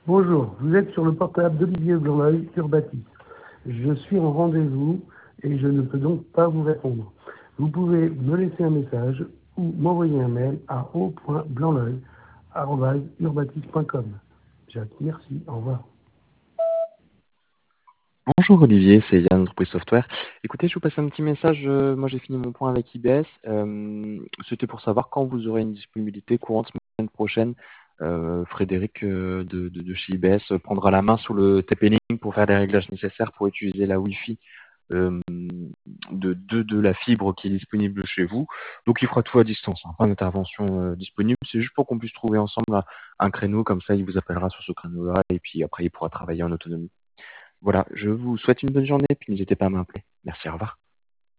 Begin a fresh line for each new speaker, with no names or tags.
Bonjour, vous êtes sur le portable d'Olivier Blanc-L'Oeil, Urbatis. Je suis en rendez-vous et je ne peux donc pas vous répondre. Vous pouvez me laisser un message ou m'envoyer un mail à o.blanc-l'oeil@urbatis.com. Jacques, merci, au revoir.
Bonjour Olivier, c'est Yann d'Entreprise Software. Écoutez, je vous passe un petit message. Moi, j'ai fini mon point avec IBS. C'était pour savoir quand vous aurez une disponibilité courante semaine prochaine. Frédéric de chez IBS prendra la main sur le TP-Link pour faire les réglages nécessaires pour utiliser la Wi-Fi euh, de la fibre qui est disponible chez vous. Donc, il fera tout à distance, hein, pas d'intervention disponible. C'est juste pour qu'on puisse trouver ensemble un créneau, comme ça, il vous appellera sur ce créneau-là et puis après, il pourra travailler en autonomie. Voilà, je vous souhaite une bonne journée, puis n'hésitez pas à m'appeler. Merci, au revoir.